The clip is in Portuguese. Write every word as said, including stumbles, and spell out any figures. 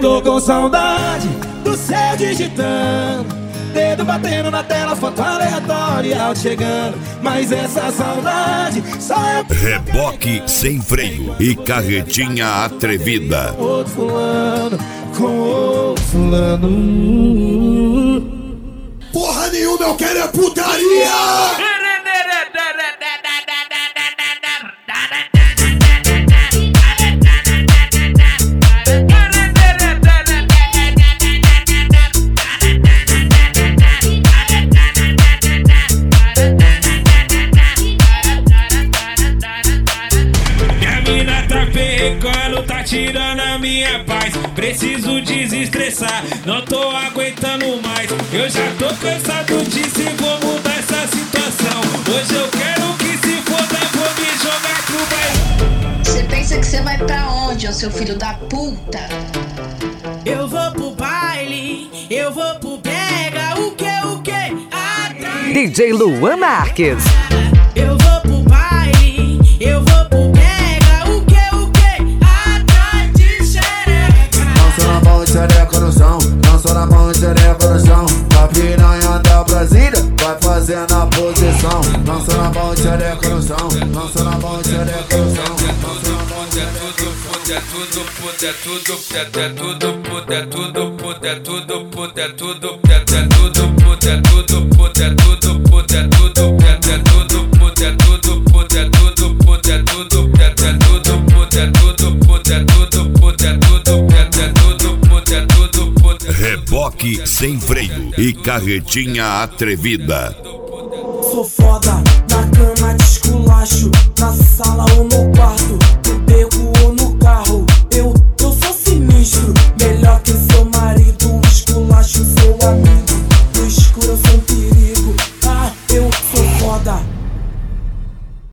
Tô com saudade do céu digitando, dedo batendo na tela, foto aleatória chegando. Mas essa saudade só é Reboque sem freio e carretinha atrevida. com outro fulano, com outro fulano. Porra nenhuma, eu quero é putaria! Tá tirando a minha paz, preciso desestressar, não tô aguentando mais. Eu já tô cansado disso e vou mudar essa situação. Hoje eu quero que se foda, vou me jogar pro baile. Você pensa que você vai pra onde, ô seu filho da puta? Eu vou pro baile, eu vou pro pega, o que, o que? Atrás. D J Luan Marques. Eu vou pro baile, eu vou pro pega, o que, o que? Atrás de xereca. Dança na mão e xereca no chão, dança na mão e xereca no chão. A piranha da Brasília vai fazendo a posição. Dança na mão e xereca no chão, dança na mão e xereca no chão. É tudo, é tudo, é tudo, é tudo, é tudo, é tudo, é tudo, é tudo, é tudo, é tudo, é tudo, é tudo, é tudo, é tudo, é tudo, é tudo, Reboque sem freio e carretinha atrevida. Sou foda, na cama de esculacho, na sala ou no quarto, no beco ou no carro. Eu, eu sou sinistro,